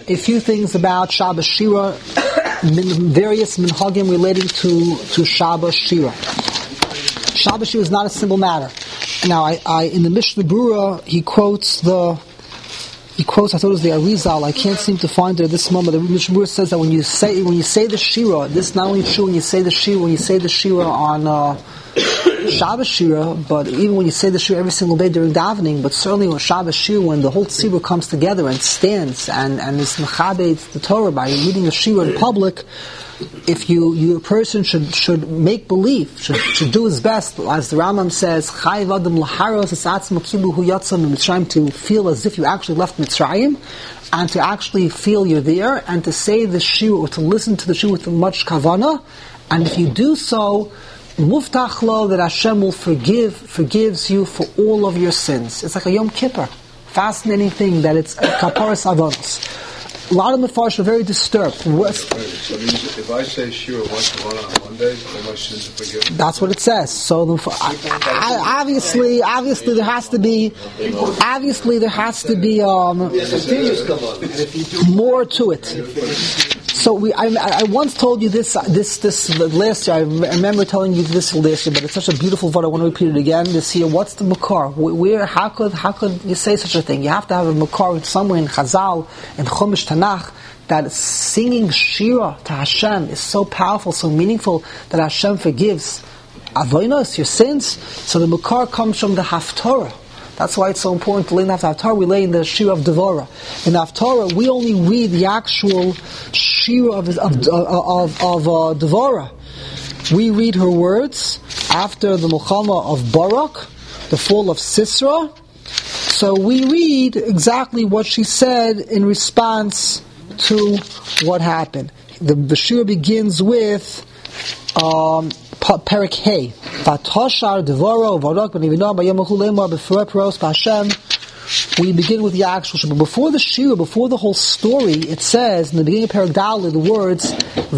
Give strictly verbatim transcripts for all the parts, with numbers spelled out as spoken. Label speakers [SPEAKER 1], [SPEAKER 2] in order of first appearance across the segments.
[SPEAKER 1] a few things about Shabbos Shira, various minhagim relating to, to Shabbos Shira. Shabbos Shira is not a simple matter. Now, I, I in the Mishnah Berurah, he quotes the, he quotes, I thought it was the Arizal, I can't seem to find it at this moment. The Mishnah Berurah says that when you say, when you say the Shira, this is not only true when you say the Shira, when you say the Shira on, uh, Shabbos Shira, but even when you say the Shira every single day during davening, but certainly on Shabbos Shira, when the whole tzibur comes together and stands and, and is mechabed the Torah by reading the Shira in public, if you, you a person should should make believe, should, should do his best, as the Rambam says, Chayiv Adam Laharos Esatzmo Kilu Hu Yatzam Mitzrayim, to feel as if you actually left Mitzrayim, and to actually feel you're there, and to say the Shira, or to listen to the Shira with much kavanah, and if you do so, Muftach lo, that Hashem will forgive, forgives you for all of your sins. It's like a Yom Kippur. Fascinating thing that it's kaparas avonos. A lot of the Mefarshim are very disturbed.
[SPEAKER 2] So if I say Shira once a month on Monday, all my sins are forgiven?
[SPEAKER 1] That's what it says. So the, I, obviously, obviously there has to be, obviously there has to be um, more to it. So we, I, I once told you this, this, this last year. I remember telling you this last year, but it's such a beautiful word. I want to repeat it again this year. What's the makar? Where? How could? How could you say such a thing? You have to have a makar somewhere in Chazal, in Chumash Tanakh, that singing Shira to Hashem is so powerful, so meaningful that Hashem forgives avonos, your sins. So the makar comes from the Haftorah. That's why it's so important to learn the Haftarah. We lay in the Shira of Devorah. In the Haftarah, we only read the actual Shira of of of, of uh, Devorah. We read her words after the Milchama of Barak, the fall of Sisera. So we read exactly what she said in response to what happened. The, the Shira begins with um, Perik Hey. Vatoshar Devoro Varak B'Nivinah B'Yom Chulemar B'Furei Peros B'Hashem. We begin with the actual Shira. But before the Shira, before the whole story, it says in the beginning of Perik Dalet the words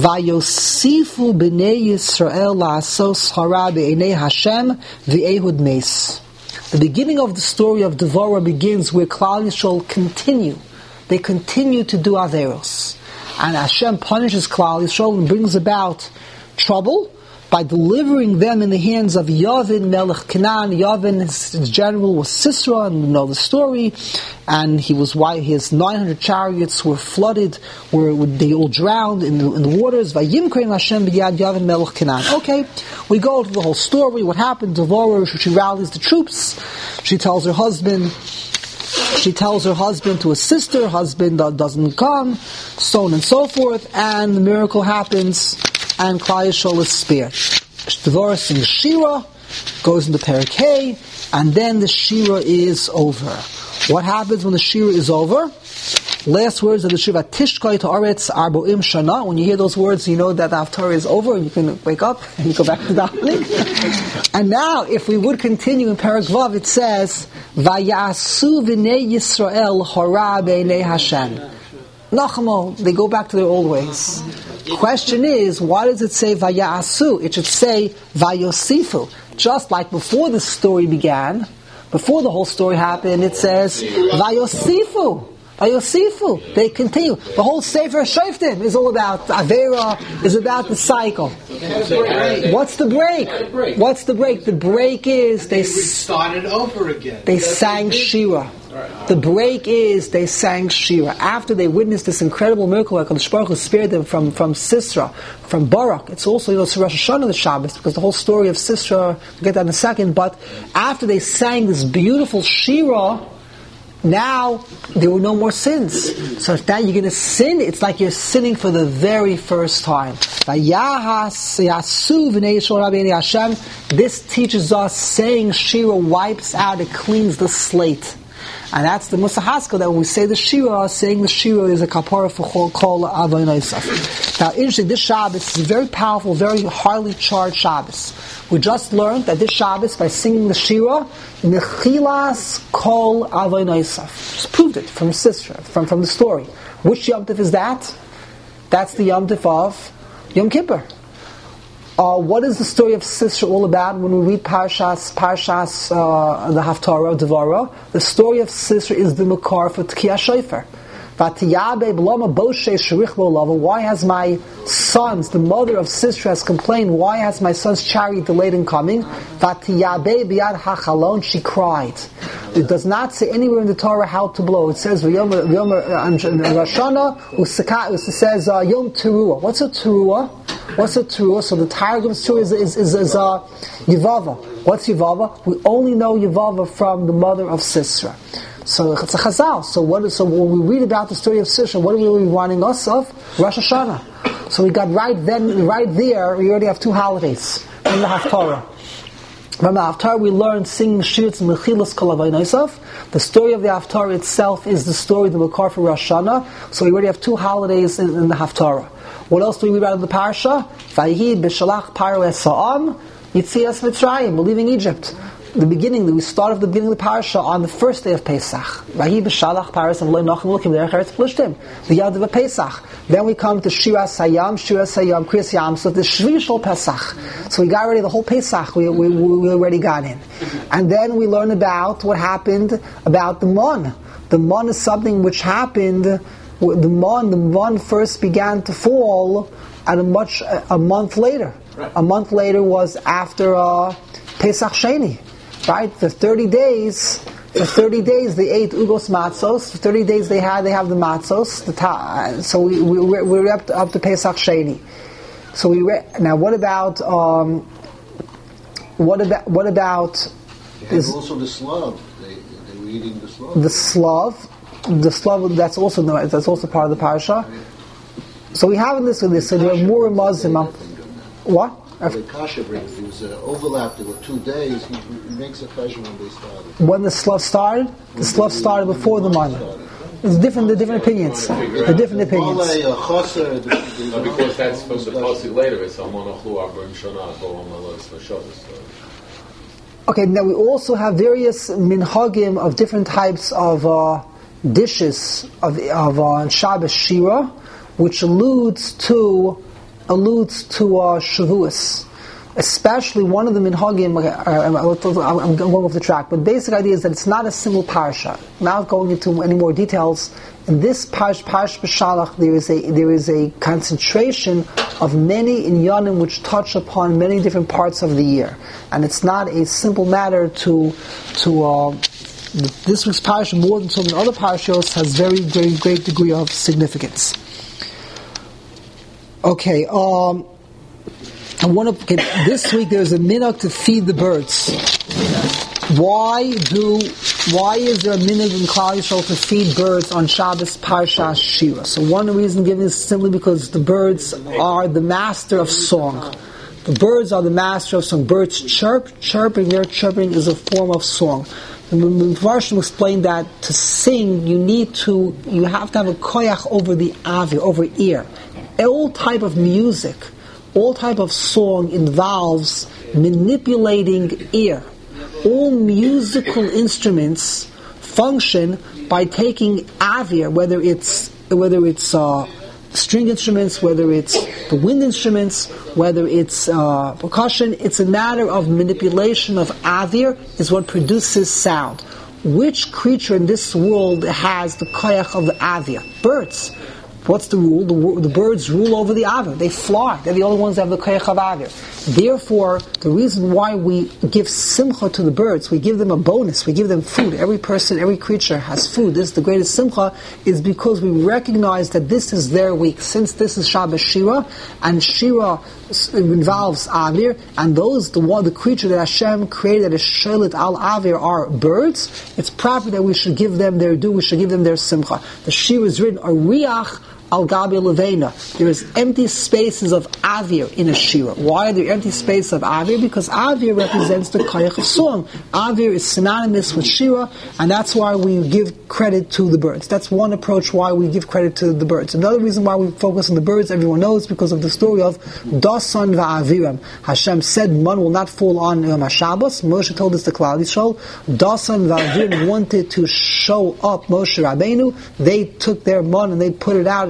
[SPEAKER 1] Vayosifu B'nei Yisrael La'asos Hara B'Einei Hashem V'Ehud Meis. The beginning of the story of Devorah begins where Klal Yisrael continue. They continue to do Averos. And Hashem punishes Klal Yisrael and brings about trouble by delivering them in the hands of Yavin Melech Canaan. Yavin, his, his general, was Sisera, and you know the story. And he was why his nine hundred chariots were flooded, where they all drowned in the, in the waters. Vayimkrein Hashem b'yad Yavin Melech Canaan. Okay, we go to the whole story. What happened? Devorah, she rallies the troops. She tells her husband. She tells her husband to assist her. Husband uh, doesn't come, so on and so forth. And the miracle happens. And Klal Yisrael is spared. Devorah sings Shira, goes into Perik Hey, and then the Shira is over. What happens when the Shira is over? Last words of the Shira, Tishkoi Ta'aretz Arboim Shana. When you hear those words, you know that the Haftarah is over, and you can wake up and you go back to davening. And now, if we would continue in Perik Vav, it says, Vayasu V'nei Yisrael Hora B'Einei Hashem. Nachamo, they go back to their old ways. Question is, why does it say Vaya'asu? It should say Vayosifu. Just like before the story began, before the whole story happened, it says Vayosifu. Vayosifu. They continue. The whole Sefer Shoftim is all about Avera, is about the cycle. What's the break? What's the break? The break is they
[SPEAKER 3] started over again.
[SPEAKER 1] They sang Shira. The break is they sang Shira. After they witnessed this incredible miracle, like HaKadosh Baruch Hu spared them from, from Sisera, from Barak. It's also, you know, it's Rosh Hashanah the Shabbos, because the whole story of Sisera, we'll get that in a second, but after they sang this beautiful Shira, now there were no more sins. So if now you're going to sin, it's like you're sinning for the very first time. This teaches us saying Shira wipes out, it cleans the slate. And that's the Musa Haskell, that when we say the Shira, saying the Shira is a kapara for kol avonos. Now, interesting, this Shabbos is a very powerful, very highly charged Shabbos. We just learned that this Shabbos, by singing the Shira, Nechilas kol avonos. Just proved it from Sisera, from, from the story. Which Yom Tov is that? That's the Yom Tov of Yom Kippur. Uh, what is the story of Sisera all about when we read Parshas, Parshas, uh, the Haftarah of Devorah? The story of Sisera is the Makar for Tkiyah Shofar. Why has my sons, the mother of Sisera, has complained? Why has my son's chariot delayed in coming? She cried. It does not say anywhere in the Torah how to blow. It says Yom Rashana. It says Yom Teruah. What's a Teruah? What's a Teruah? So the Targum's Teruah is is is, is uh, Yevava. What's Yevava? We only know Yevava from the mother of Sisera. So it's a Chazal. So what? So when we read about the story of Sisera, what are we reminding us of? Rosh Hashanah. So we got right then, right there. We already have two holidays in the Haftarah. From the Haftarah, we learned singing Shirs Mechilas Kol Avaynosov. The story of the Haftarah itself is the story of the Makar for Rosh Hashanah. So we already have two holidays in, in the Haftarah. What else do we read out of the parasha? Vayihi b'shalach paro esa'am Yitzias Mitzrayim. We're leaving Egypt. The beginning, we start off the beginning of the parasha on the first day of Pesach. Vahi b'shalach paras and lo nachem lukim derech eretz plishtim. The Yad of Pesach. Then we come to Shiras Hayam, Shiras Hayam, Kriyas Yam. So the Shvi Shel Pesach. So we got ready the whole Pesach. We, we we already got in, and then we learn about what happened about the Mon. The Mon is something which happened. The Mon, the Mon first began to fall at a much a month later. A month later was after uh, Pesach Sheni. Right, for thirty days, for thirty days they ate ugos matzos. For thirty days they had they have the matzos. The ta- so we we we're, we're up to, up to Pesach Sheni. So we re- now what about um, what about what about
[SPEAKER 4] is also the Slav? They they were eating the Slav.
[SPEAKER 1] The Slav, the Slav. That's also that's also part of the parasha. So we have in this with this. So there are more Muslim. What?
[SPEAKER 4] The Kasha brings, there was an overlap, there were two days, he, he makes a question when they started.
[SPEAKER 1] When the Slav started? The Slav started before the Mon. It's different, the different opinions. The different opinions.
[SPEAKER 2] No, because that's from the Pasuk later, it's
[SPEAKER 1] Okay, now we also have various minhagim of different types of uh, dishes of, of uh, Shabbos Shira, which alludes to alludes to uh, Shavuos. Especially one of the minhagim, okay, I'm, I'm going off the track, but the basic idea is that it's not a single parasha. Not going into any more details, in this Parash Parash B'Shalach there is a there is a concentration of many inyanim which touch upon many different parts of the year, and it's not a simple matter to to uh, this week's parasha more than so many other parashos has very very great degree of significance. Okay, um, I want to. Okay, this week there's a minhag to feed the birds. Why do? Why is there a minhag in Klal Yisrael to feed birds on Shabbos Parshas Shira? So one reason given is simply because the birds are the master of song. The birds are the master of song. Birds chirp, chirping. Their chirping is a form of song. The Mepharshim explained that to sing, you need to, you have to have a koyach over the avi, over ear. All type of music, all type of song involves manipulating ear. All musical instruments function by taking avir, whether it's whether it's uh, string instruments, whether it's the wind instruments, whether it's uh, percussion. It's a matter of manipulation of avir is what produces sound. Which creature in this world has the koyach of the avir? Birds. What's the rule? The, the birds rule over the avir. They fly. They're the only ones that have the koyach of avir. Therefore, the reason why we give simcha to the birds, we give them a bonus, we give them food. Every person, every creature has food. This is the greatest simcha, is because we recognize that this is their week. Since this is Shabbos Shira, and Shira involves avir, and those, the one, the creature that Hashem created that is sholit al avir are birds, it's proper that we should give them their due, we should give them their simcha. The Shira is written, a riach al gabi levena. There is empty spaces of avir in a shira. Why are there empty spaces of avir? Because avir represents the koyach of song. Avir is synonymous with shira, and that's why we give credit to the birds. That's one approach why we give credit to the birds. Another reason why we focus on the birds, everyone knows, because of the story of Dasan va'aviram. Hashem said man will not fall on Yom HaShabbos. Moshe told us to Klal Yisrael. Dasan va'aviram wanted to show up Moshe Rabbeinu. They took their man and they put it out in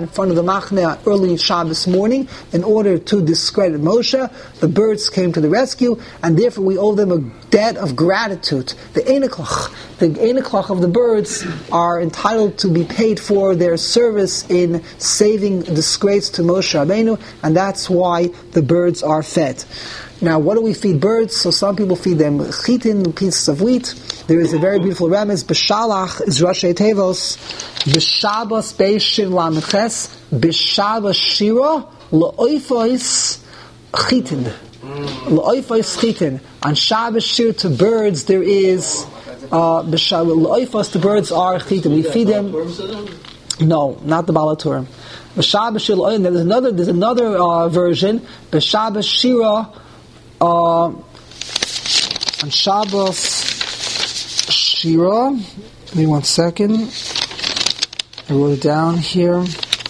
[SPEAKER 1] in front of the Machne on early Shabbos morning in order to discredit Moshe. The birds came to the rescue, and therefore we owe them a debt of gratitude. The Einiklach, the Einiklach of the birds are entitled to be paid for their service in saving disgrace to Moshe Rabbeinu, and that's why the birds are fed. Now, what do we feed birds? So some people feed them chitin, pieces of wheat. There is a very beautiful remez. B'shalach is Rashi Tevos. B'shabas beishin lamiches. B'shabas shira la'oifos chitin. La'oifos chitin. On Shabbos shir to birds there is uh, la'oifos to birds are chitin. We feed them. No, not the Balaturim. B'shabas shir la'oifos. There's another. There's another uh, version. B'shabas shira. Uh, on Shabbos Shira, give me one second. I wrote it down here.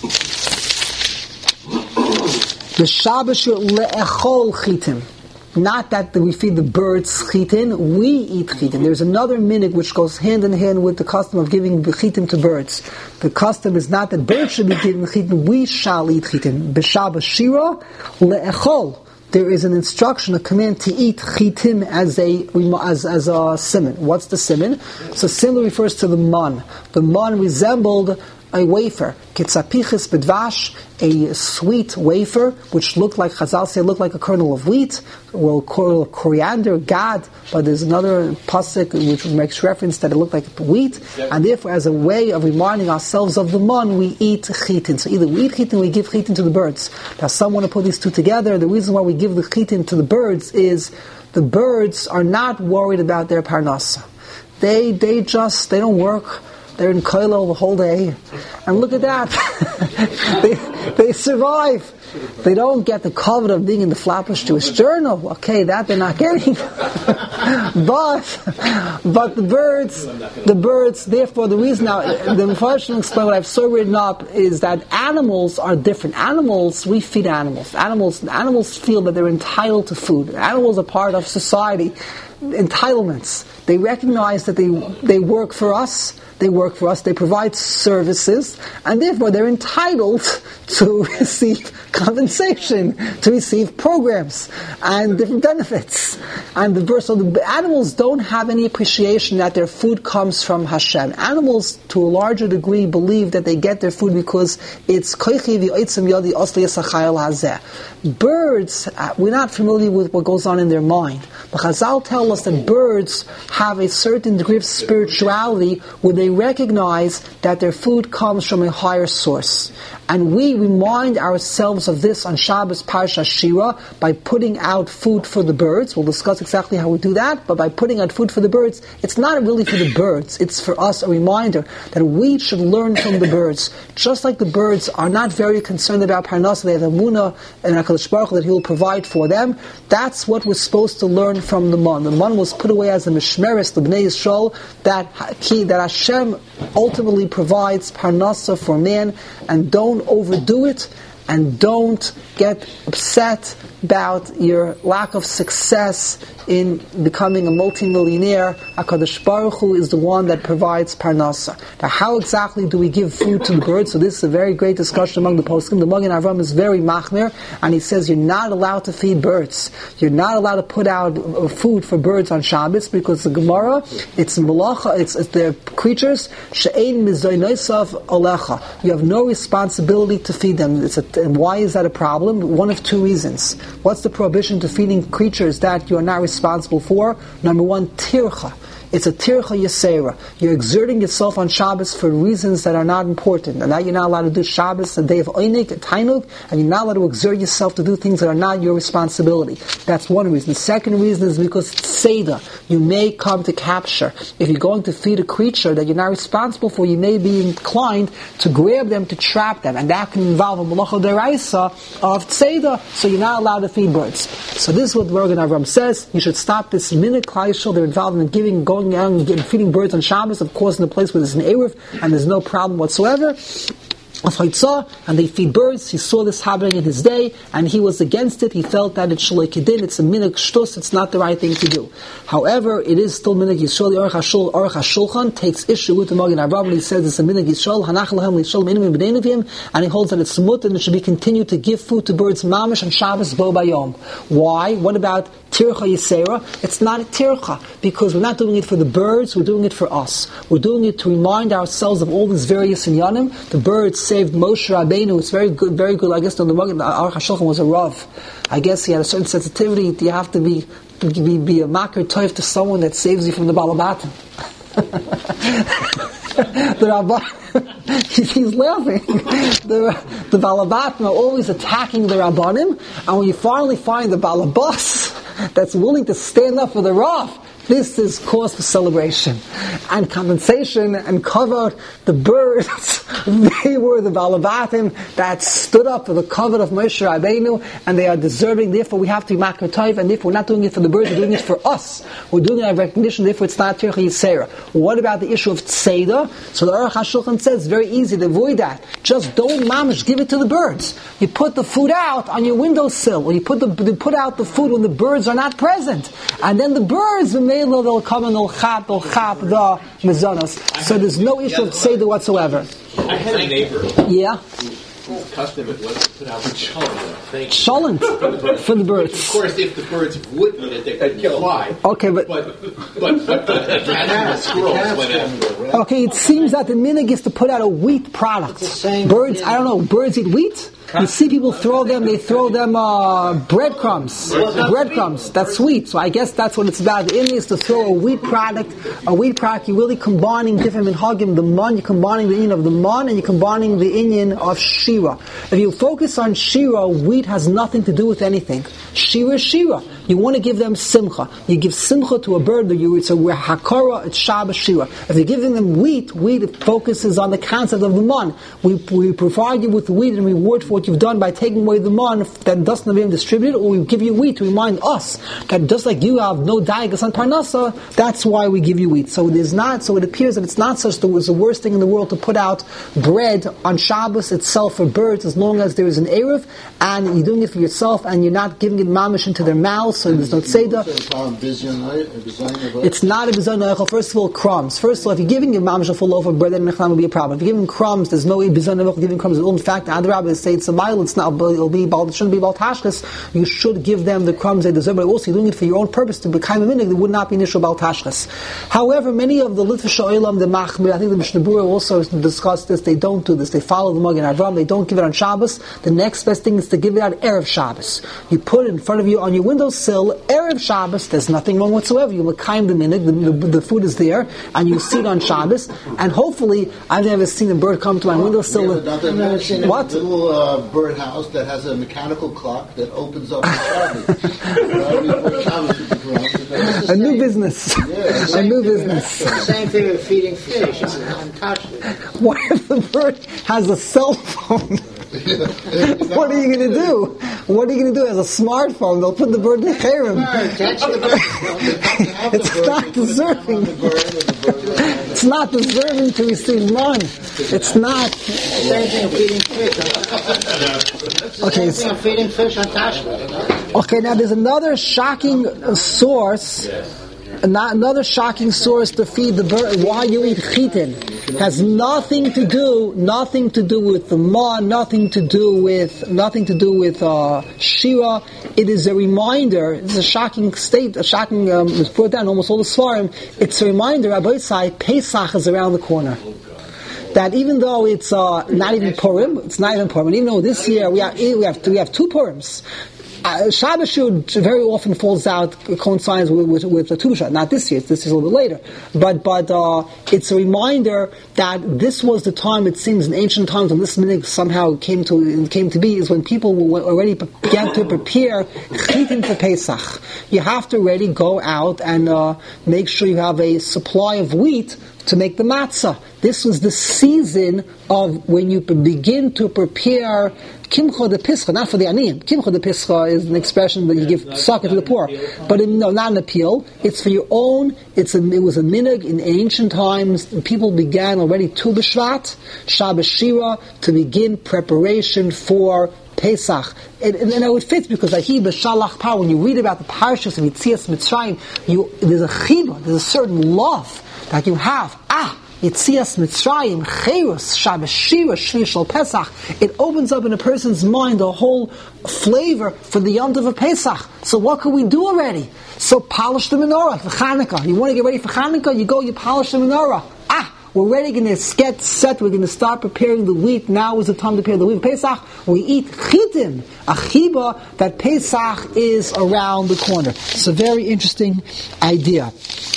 [SPEAKER 1] The Shabbos Shira le'echol chitin. Not that we feed the birds chitin, we eat chitin. There's another minhag which goes hand in hand with the custom of giving the chitin to birds. The custom is not that birds should be given chitin, we shall eat chitin. B'Shabbos Shira le'echol. There is an instruction, a command to eat chitim as a as as a simon. What's the simon? So simon refers to the man. The man resembled a wafer, kitzapichis bedvash, a sweet wafer, which looked like, Chazal say, looked like a kernel of wheat, well, coriander, gad, but there's another pasuk which makes reference that it looked like wheat, and therefore, as a way of reminding ourselves of the man, we eat chitin. So either we eat chitin or we give chitin to the birds. Now, some want to put these two together. The reason why we give the chitin to the birds is the birds are not worried about their parnasa. They, they just, they don't work. They're in Koilo the whole day. And look at that. they, they survive. They don't get the covet of being in the Flatbush Jewish Journal. Okay, that they're not getting. but but the birds, the birds, therefore the reason now, the Mepharshim explain what I've so written up is that animals are different. Animals, we feed animals. Animals, animals feel that they're entitled to food. Animals are part of society. Entitlements. They recognize that they they work for us. They work for us, they provide services, and therefore they're entitled to receive compensation, to receive programs and different benefits. And the so the animals don't have any appreciation that their food comes from Hashem. Animals, to a larger degree, believe that they get their food because it's koichi v'oitzim yadi osli yisachayel hazeh. Birds, we're not familiar with what goes on in their mind. But Chazal tell us that birds have a certain degree of spirituality where they recognize that their food comes from a higher source. And we remind ourselves of this on Shabbos Parsha Shira by putting out food for the birds. We'll discuss exactly how we do that, but by putting out food for the birds, it's not really for the birds. It's for us a reminder that we should learn from the birds. Just like the birds are not very concerned about Parnasa, they have emunah and HaKadosh Baruch Hu that He will provide for them. That's what we're supposed to learn from the man. The man was put away as a mishmeres, the Bnei Yisrael, that, that Hashem ultimately provides Parnasa for man, and don't overdo it, and don't get upset about your lack of success in becoming a multimillionaire. HaKadosh Baruch Hu is the one that provides parnasa. Now, how exactly do we give food to the birds? So this is a very great discussion among the poskim. The Magen Avram is very machmir, and he says you're not allowed to feed birds. You're not allowed to put out food for birds on Shabbos, because the Gemara, it's malacha, it's, it's the creatures, she'ein mizoynosav alecha. You have no responsibility to feed them. It's a, and why is that a problem? One of two reasons. What's the prohibition to feeding creatures that you are not responsible for? Number one, tircha. It's a tircha yasera. You're exerting yourself on Shabbos for reasons that are not important. And now you're not allowed to do Shabbos, a day of oinik, a tainug, and you're not allowed to exert yourself to do things that are not your responsibility. That's one reason. The second reason is because it's seda. You may come to capture. If you're going to feed a creature that you're not responsible for, you may be inclined to grab them, to trap them. And that can involve a malacha deraisa of seda, so you're not allowed to feed birds. So this is what the Magen Avram says. You should stop this minute klaishal. They're involved in giving, going out and getting, feeding birds on Shabbos, of course, in a place where there's an Eruv and there's no problem whatsoever. of Haitzah, and they feed birds. He saw this happening in his day, and he was against it. He felt that it's shalei kedin, it's a minig shtus, it's not the right thing to do. However, it is still minig Yisrael. The Aruch HaShul, Aruch HaShulchan takes issue with the Magen Avraham. He says it's a minig Yisrael, hanach lahem l'yisrael minim b'neinavim, and he holds that it's smut and it should be continued to give food to birds mamish and Shabbos bo bayom. Why? What about tircha yisera? It's not a tircha, because we're not doing it for the birds, we're doing it for us. We're doing it to remind ourselves of all these various inyanim. The birds saved Moshe Rabbeinu. It's very good, very good. I guess the Magen Aruch HaShulchan was a Rav. I guess he had a certain sensitivity. You have to be to be, be a makar toif to someone that saves you from the balabatim. The Rabban, he's laughing. The, the balabatim are always attacking the Rabbanim, and when you finally find the balabas that's willing to stand up for the Rav, this is cause for celebration and compensation and cover. The birds, they were the balabatim that stood up for the cover of Moshe Rabbeinu, and they are deserving. Therefore, we have to be makar toiv, and therefore, we're not doing it for the birds, we're doing it for us. We're doing it out of recognition. Therefore, it's not tircha yisera. What about the issue of tzeda? So the Aruch HaShulchan says it's very easy to avoid that. Just don't mamish give it to the birds. You put the food out on your windowsill, or you put the you put out the food when the birds are not present, and then the birds will they'll come and they'll chap, they'll chap the mezonos. So there's no issue of seder whatsoever.
[SPEAKER 5] I had a neighbor.
[SPEAKER 1] Yeah.
[SPEAKER 5] Whose custom it was to put out cholent.
[SPEAKER 1] Cholent for the birds.
[SPEAKER 5] Of course, if the birds wouldn't eat it, they could kill fly.
[SPEAKER 1] Okay, but
[SPEAKER 5] but but, but the cats and the squirrels went after.
[SPEAKER 1] Okay, it seems that the minig is to put out a wheat product. Birds, I don't know, birds eat wheat? You see people throw them, they throw them uh, breadcrumbs. Breadcrumbs, that's sweet. So I guess that's what it's about. The Indian is to throw a wheat product, a wheat product, you're really combining different minhagim, the man, you're combining the Indian of the man, and you're combining the Indian of Shira. If you focus on Shira, wheat has nothing to do with anything. Shira is Shira. You want to give them simcha. You give simcha to a bird, it's a hakara, it's Shabbos Shira. If you're giving them wheat, wheat focuses on the concept of the man. We, we provide you with wheat in reward for what you've done by taking away the man that doesn't have been distributed, or we give you wheat to remind us that just like you have no daigas on parnasa, that's why we give you wheat. So it is not. So it appears that it's not such the, it's the worst thing in the world to put out bread on Shabbos itself for birds, as long as there is an eruv and you're doing it for yourself and you're not giving it mamish into their mouths, so there's no tzeda. It's not a bizon neichel. First of all, crumbs. First of all, if you're giving your mamish a full loaf of bread, then nechlam will be a problem. If you're giving crumbs, there's no bizon neichel giving crumbs. In fact, the Adrabah say it's a mile. It's not. It'll be. It shouldn't be about tashkas. You should give them the crumbs they deserve. But also, you're doing it for your own purpose to become a minig. There would not be an issue about tashkas. However, many of the Litvish Olam, the Machmir, I think the Mishnah Berurah also discussed this. They don't do this. They follow the Magen Avraham. They don't give it on Shabbos. The next best thing is to give it out erev Shabbos. You put it in front of you on your windowsill erev Shabbos. There's nothing wrong whatsoever. You mekayim the minig. The, the, the food is there, and you see it on Shabbos. And hopefully, I've never seen a bird come to my windowsill.
[SPEAKER 4] I've never seen
[SPEAKER 1] what?
[SPEAKER 4] a little uh, bird house that has a mechanical clock that opens up on Shabbos.
[SPEAKER 1] A new business.
[SPEAKER 4] Yeah,
[SPEAKER 1] a new business.
[SPEAKER 3] Same thing with feeding fish. It's untouched.
[SPEAKER 1] What if the bird has a cell phone? What are you going to do? What are you going to do? As a smartphone, they'll put the bird in the cherem. It's not deserving. It's not deserving to receive none. It's not.
[SPEAKER 3] Same thing with feeding fish.
[SPEAKER 1] Okay.
[SPEAKER 3] Same thing with feeding fish untouched.
[SPEAKER 1] Okay, now there's another shocking source. Another shocking source to feed the bird. Why you eat chitin has nothing to do, nothing to do with the ma, nothing to do with, nothing to do with uh, shira. It is a reminder. It's a shocking state, a shocking. Um, it's brought down almost all the svarim. It's a reminder. Rabbi Say Pesach is around the corner. That even though it's uh, not even Purim, it's not even Purim. And even though this year we have we have we have two Purims. Uh, Shabbos should very often falls out, coincides with, with, with the Tu B'Shvat. Not this year, this is a little bit later. But but uh, it's a reminder that this was the time, it seems, in ancient times when this minig somehow came to came to be, is when people were already began to prepare chitin for Pesach. You have to already go out and uh, make sure you have a supply of wheat to make the matzah. This was the season of when you begin to prepare Kimcha de Pischa, not for the aniyim. Kimcha de Pischa is an expression that you give tzedakah to the poor, but in, no, not an appeal. It's for your own. It's a, it was a minhag in ancient times. People began already Tu B'Shvat, Shabbos Shira, to begin preparation for Pesach. And, and, and it fits because Ahi B'Shalach Par, when you read about the parashas of Yitzias Mitzrayim, you, there's a chiba, there's a certain love that you have. Ah! Yitzias Mitzrayim, Cherus, Shabbos Shira, Shli Shal Pesach. It opens up in a person's mind a whole flavor for the Yom Tov of Pesach. So what can we do already? So polish the menorah for Chanukah. You want to get ready for Chanukah? You go, you polish the menorah. Ah! We're ready to get set. We're going to start preparing the wheat. Now is the time to prepare the wheat. Pesach, we eat chitin, a chiba, that Pesach is around the corner. It's a very interesting idea.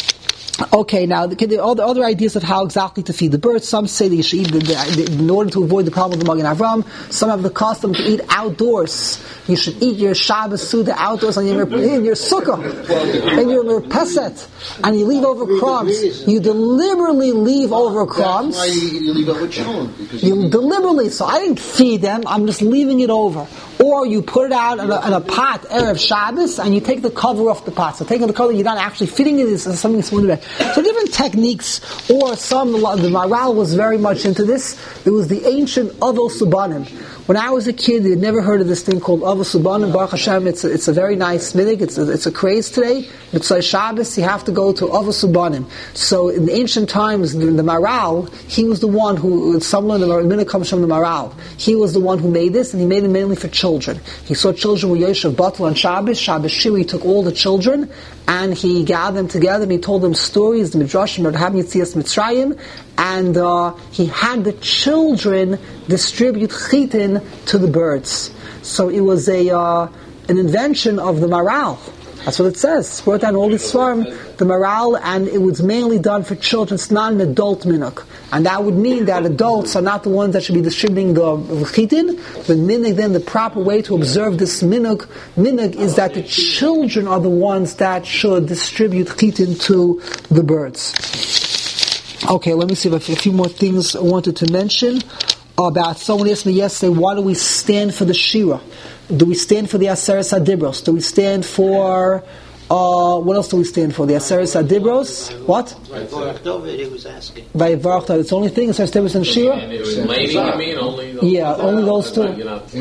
[SPEAKER 1] Okay, now the, all the other ideas of how exactly to feed the birds. Some say that you should eat the, the, in order to avoid the problem of the Magen Avram. Some have the custom to eat outdoors. You should eat your Shabbos Suda outdoors on your in your sukkah, in your merpeset, and you leave over crumbs. You deliberately leave over crumbs.
[SPEAKER 4] That's why you, you leave over children.
[SPEAKER 1] You deliberately. So I didn't feed them. I'm just leaving it over. Or you put it out in a, in a pot, Erev Shabbos, and you take the cover off the pot. So taking the cover, you're not actually fitting it is something smooth about. So different techniques, or some, the Maharal was very much into this. There was the ancient Avos Subanim. When I was a kid, you'd never heard of this thing called Avos Subanim. Baruch Hashem, it's a, it's a very nice minhag. It's a, it's a craze today. Mitzvah Shabbos, you have to go to Avos Subanim. So in the ancient times, the, the Maharal, he was the one who, someone, the minhag comes from the Maharal. He was the one who made this, and he made it mainly for children. He saw children with Yoshev Batel on Shabbos. Shabbos Shir, he took all the children, and he gathered them together, and he told them stories, the Midrashim, about having Yitzias Mitzrayim, and uh, he had the children distribute chitin to the birds. So it was a uh, an invention of the Maharal. That's what it says. It's brought down all this farm, the Maharal, and it was mainly done for children. It's not an adult minhag. And that would mean that adults are not the ones that should be distributing the chitin. The minhag, then, the proper way to observe this minhag, minhag is that the children are the ones that should distribute chitin to the birds. Okay, let me see if a few more things I wanted to mention about. Someone asked me yesterday, why do we stand for the Shira? Do we stand for the Aseres HaDibros? Do we stand for, uh, what else do we stand for? The Aseres HaDibros? What?
[SPEAKER 3] Vayivarach David, he was asking.
[SPEAKER 1] Vayivarach David, it's the only thing, Aseres HaDibros and Shira? Yeah, only those two.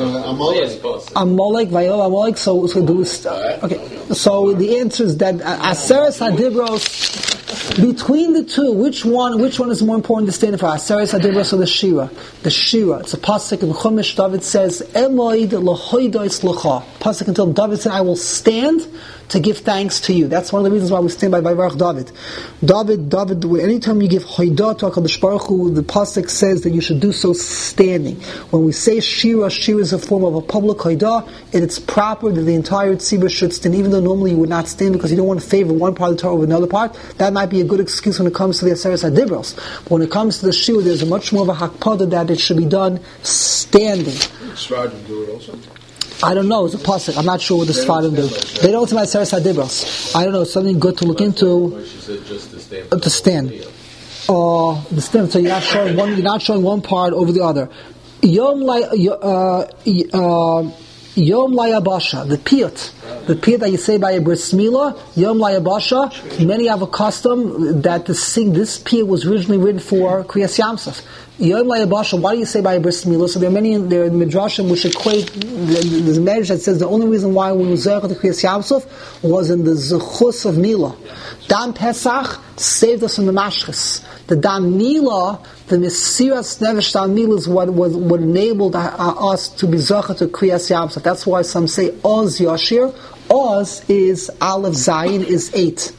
[SPEAKER 1] Amalek, Vayol Amalek, so, so do we, uh, okay, so the answer is that Aseres HaDibros, between the two, which one which one is more important to stand for? Aseres HaDibros or the Shira? The Shira. It's a pasuk in Chumash. David says, Emoid lohoidois locha. Pasuk until David said, I will stand to give thanks to you. That's one of the reasons why we stand by Vayivarach David. David, David, anytime you give hoidah to HaKadosh Baruch Hu, the pasuk says that you should do so standing. When we say Shira, Shira is a form of a public hoidah, and it's proper that the entire tzibur should stand, even though normally you would not stand because you don't want to favor one part of the Torah over another part. That might be a good excuse when it comes to the Aseres HaDibros. But when it comes to the Shira, there's a much more of a hakpada that it should be done standing.
[SPEAKER 2] Sfardim do it also?
[SPEAKER 1] I don't know. It's a pasuk. I'm not sure what the Sfardim do. They don't say Aseres HaDibros. I don't know. It's something good to look into. Uh, to stand. Uh, the stand. So you're not showing one. You're not showing one part over the other. Yom la uh, uh, Yom Layabasha, the piyut, the piyut that you say by a bris milah, Yom Layabasha. Many have a custom that to sing this piyut was originally written for Kriyas Yamsuf. Yom Layabasha, why do you say by a bris milah? So there are many there are midrashim which equate. There's a medrash that says the only reason why we were zayach the Kriyas Yamsuf was in the zechus of milah. Dam Pesach saved us from the mashchis. The Dam Milah, the Mesiras Nevesh Dam Milah is what, what, what enabled uh, us to be Zocha to Kriyas Yamsuf. That's why some say Oz Yashir. Oz is Aleph Zayin is eight.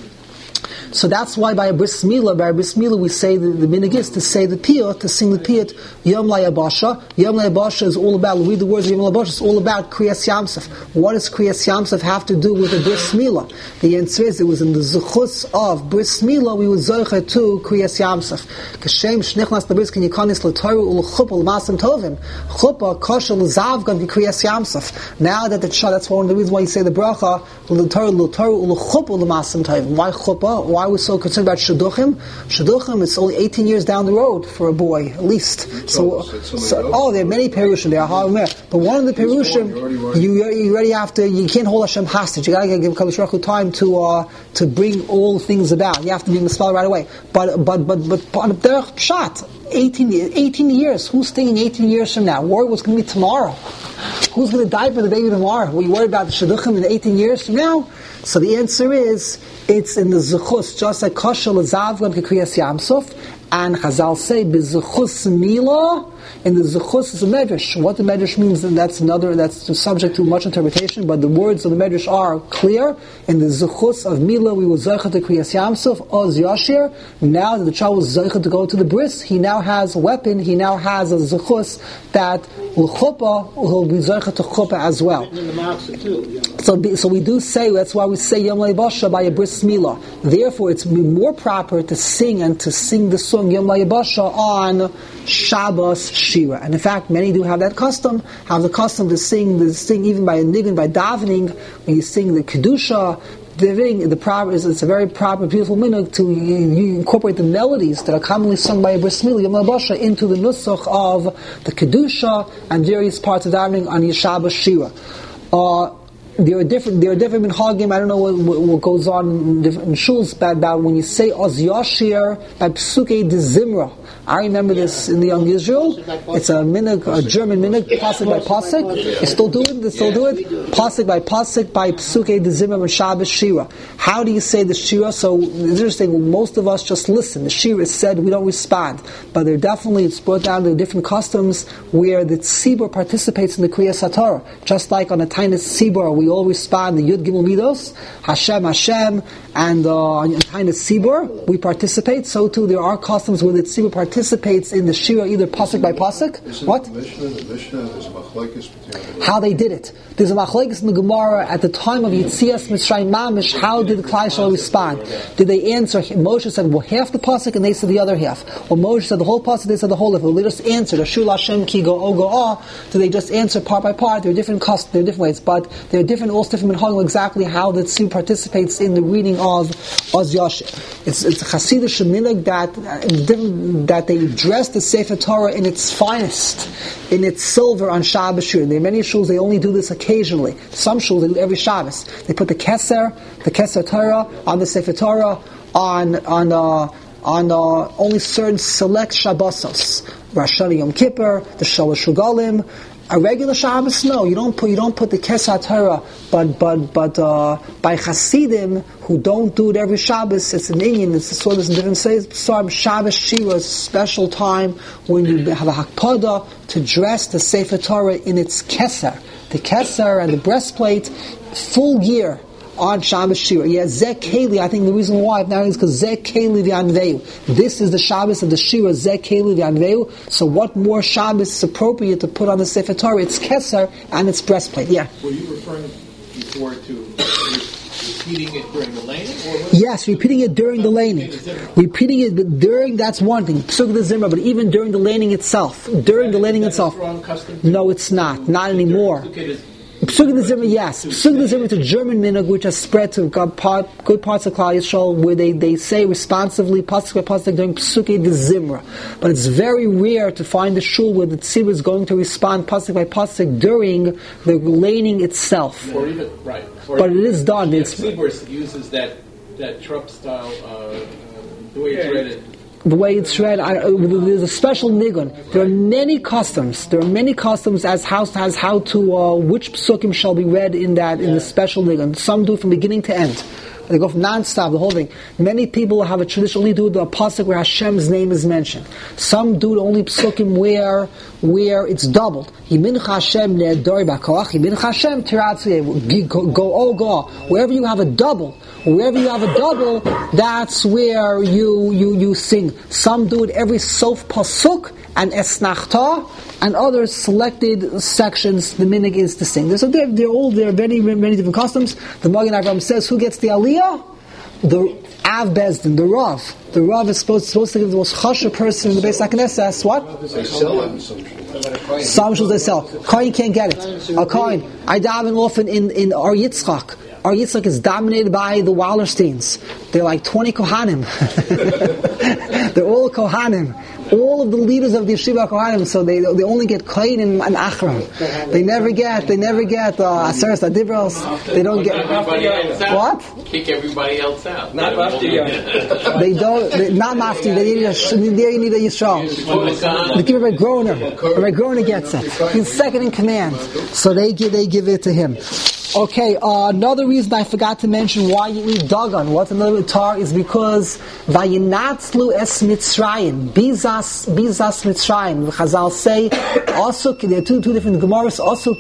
[SPEAKER 1] So that's why by a bris milah, by a bris milah we say the, the minhag is to say the piyut, to sing the piyut, Yom Layabasha. Yom Layabasha is all about, read the words of Yom Layabasha, it's all about Kriyas Yamsuf. What does Kriyas Yamsuf have to do with the bris milah? The answer is, it was in the zuchus of bris milah we would zoicha to Kriyas Yamsuf. Kashem shnichnas labris kan yikanis l'toru u'l'chuppah l'masam tovim. Chuppah kosher l'zavgan v'Kriyas Yamsuf. Now that the child, that's one of the reasons why you say the bracha, l'toru l'toru u'l'chuppah l'masam tovim. Why chuppah? Why why we're so concerned about shidduchim. Shidduchim is only eighteen years down the road for a boy, at least. So, so oh, there are many perushim. There are however, but one of the perushim, you, you already have to. You can't hold Hashem hostage. You got to give Kadosh Baruch Hu time to uh, to bring all things about. You have to be mispelled right away. But but but but on derech pshat, eighteen, eighteen years. Who's thinking eighteen years from now? Worry what's going to be tomorrow. Who's going to die for the baby tomorrow? We worry about the shidduchim in eighteen years from now. So the answer is, it's in the zechus, just like kashal azavlam kekriyas yamsuf, and Chazal say bezechus mila. In the zechus is a medrash. What the medrash means, and that's another, that's subject to much interpretation, but the words of the medrash are clear. In the zechus of mila, we will zeichet to kriyas yamsuf, oz yashir. Now that the child was zeichet to go to the bris, he now has a weapon, he now has a zechus that will chuppah, will be zeichet to chuppah as well. So, so we do say, that's why we say Yom Leibasha by a bris milah. Therefore, it's more proper to sing and to sing the song Yom Leibasha on Shabbos Shira. And in fact, many do have that custom, have the custom to sing, to sing even by a nigun, by davening, when you sing the Kedusha, the thing, the proper is, it's a very proper, beautiful minhag to you, you incorporate the melodies that are commonly sung by a bris milah, Yom Leibasha, into the nusach of the Kedusha and various parts of davening on Shabbos Shira. Uh, There are different. There are different minhagim. I don't know what, what, what goes on in different shuls about, about when you say Oz Yashir by Psukei de Zimra. I remember this in the Young Israel. It's a minhag, a German minhag, pasuk by pasuk. They still do it. They still do it. Pasuk by pasuk by Psukei de Zimra and Shabbos Shira. How do you say the Shira? So it's interesting. Most of us just listen. The Shira is said. We don't respond. But there definitely it's brought down to different customs where the tzibur participates in the Kriyas HaTorah. Just like on a tiny tzibur, we all respond the Yud Gimel Midos, Hashem Hashem, and uh, in Tainas Sibur we participate. So too there are customs where the Sibur participates in the Shira either pasuk by pasuk. What?
[SPEAKER 2] The Mishnah, the Mishnah, there's a machlokes between
[SPEAKER 1] how they did it. There's a machlokes in the Gemara at the time of Yitzias Mitzrayim Mamish. How did the Klal Yisrael respond? Did they answer? Moshe said, well, half the pasuk, and they said the other half. Or Moshe said the whole pasuk, they said the whole half. Well, they just answered. Ashul Hashem ki go o go ah. Do they just answer part by part? There are different customs, there are different ways, but there are different, also different minhagim exactly how the tzibur participates in the reading of Oz Yashir. It's it's a Hasidic minhag that that they dress the Sefer Torah in its finest, in its silver on Shabbos Shir. There are many shuls they only do this occasionally. Some shuls they do every Shabbos. They put the Keser, the Keser Torah on the Sefer Torah on on uh, on uh, only certain select Shabbosos. Rosh Hashanah Yom Kippur, the Shalosh Regalim. A regular Shabbos, no, you don't put you don't put the Keser Torah, but but but uh, by Hasidim who don't do it every Shabbos, it's an Indian, it's a sort of different says. So Shabbos Shira is a special time when you have a hakpada to dress the Sefer Torah in its Keser, the Keser and the breastplate, full gear on Shabbos Shira. Yeah, Zeh Keli, I think the reason why now is because Zeh Keli v'Anveu. This is the Shabbos of the Shira, Zeh Keli v'Anveu. So what more Shabbos is appropriate to put on the Sefer Torah? It's Keser and its breastplate. Yeah.
[SPEAKER 5] Were you referring before to repeating it during the laning? Or
[SPEAKER 1] yes, repeating it during the laning. Repeating it during, that's one thing. Psuk the Zimra, but even during the laning itself. During the laning itself. No, it's not. Not anymore. Psuk the Zimra, yes. Psuk the Zimra is a German minhag which has spread to good, part, good parts of Klal Yisrael where they, they say responsively, pasuk by pasuk, during Psuk the Zimra. But it's very rare to find a shul where the tzibur is going to respond pasuk by pasuk during the laning itself.
[SPEAKER 5] Or even, right. Or
[SPEAKER 1] but it is done.
[SPEAKER 5] Yeah,
[SPEAKER 1] it's
[SPEAKER 5] tzibur uses that, that Trupp style, uh, uh, the way it's read it.
[SPEAKER 1] The way it's read, I, uh, there's a special nigun. There are many customs. There are many customs as how as how to uh, which psukim shall be read in that in the special nigun. Some do it from beginning to end. They go from non-stop, the whole thing. Many people have a tradition only do the pasuk where Hashem's name is mentioned. Some do only psukim where where it's doubled. Yimincha Hashem ne'edori b'koach. Yimincha Hashem tiratzeh. Go oh go. Wherever you have a double. Wherever you have a double, that's where you you, you sing. Some do it every sof pasuk and esnachta, and others selected sections. The minhag is to sing. So they're, they're all there are many many different customs. The Magen Avraham says, who gets the aliyah? The Av Bezdin, the Rav. The Rav is supposed, supposed to give the most chashuv person in the Beis HaKnesses. What?
[SPEAKER 2] They sell it.
[SPEAKER 1] Some shuls they sell. Kohen can't get it. A Kohen. I daven often in in Ar Yitzchak. Or Yitzchak is dominated by the Wallersteins. They're like twenty Kohanim. They're all Kohanim. All of the leaders of the Yeshiva Kohanim, so they they only get Kohen and, and Achron. They never get they never get uh, Aseres Adibros. They don't get what?
[SPEAKER 6] Kick everybody else out.
[SPEAKER 3] Not Mafti.
[SPEAKER 1] They don't. They, not Mafti. They need a they need a Yisrael. They give it a Groner. A Groner gets it. He's second in command, so they give they give it to him. Okay, uh, another reason I forgot to mention why you eat Dagon, what's another tar, is because Vayinatzlu es Mitzrayim, Bizas, Bizas Mitzrayim. The Chazal say, also, there are two, two different Gemaras, also,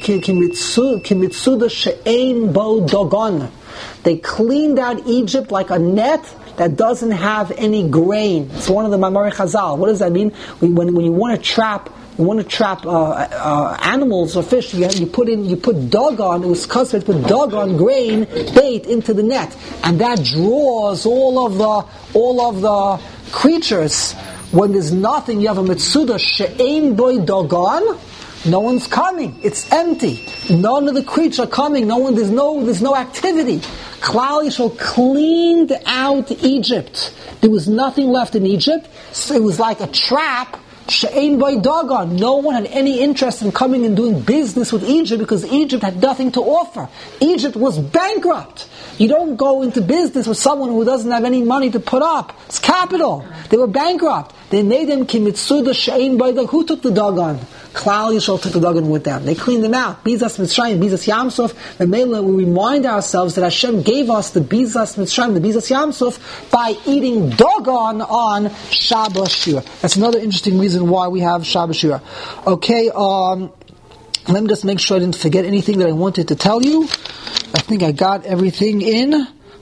[SPEAKER 1] Kimitsuda she'ein bo Dagon. They cleaned out Egypt like a net that doesn't have any grain. It's one of the Mamari Chazal. What does that mean? When, when you want to trap You want to trap uh, uh, animals or fish. You, you put in, you put dogon. It was customary to put dogon grain bait into the net, and that draws all of the all of the creatures. When there's nothing, you have a mitzuda she'ein boy dogon. No one's coming. It's empty. None of the creatures are coming. No one. There's no. There's no activity. Klal Yisrael cleaned out Egypt. There was nothing left in Egypt. So it was like a trap. She'ein by Dagon. No one had any interest in coming and doing business with Egypt because Egypt had nothing to offer. Egypt was bankrupt. You don't go into business with someone who doesn't have any money to put up. It's capital. They were bankrupt. They made them kimitsuda she'ein by Dagon. Who took the Dagon? Klal Yisrael took the Dagon with them. They cleaned them out. Bizas Mitzrayim, Bizas Yamsuf. And Mela, we remind ourselves that Hashem gave us the Bizas Mitzrayim, the Bizas Yamsuf, by eating Dagon on Shabbos Shira. That's another interesting reason why we have Shabbos Shira. Okay, um, let me just make sure I didn't forget anything that I wanted to tell you. I think I got everything in.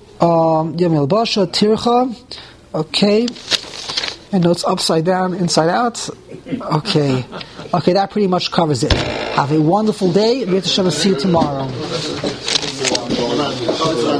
[SPEAKER 1] Um, Yamil Basha, Tircha. Okay. And no, it's upside down, inside out. Okay. Okay, that pretty much covers it. Have a wonderful day. We'll see you tomorrow.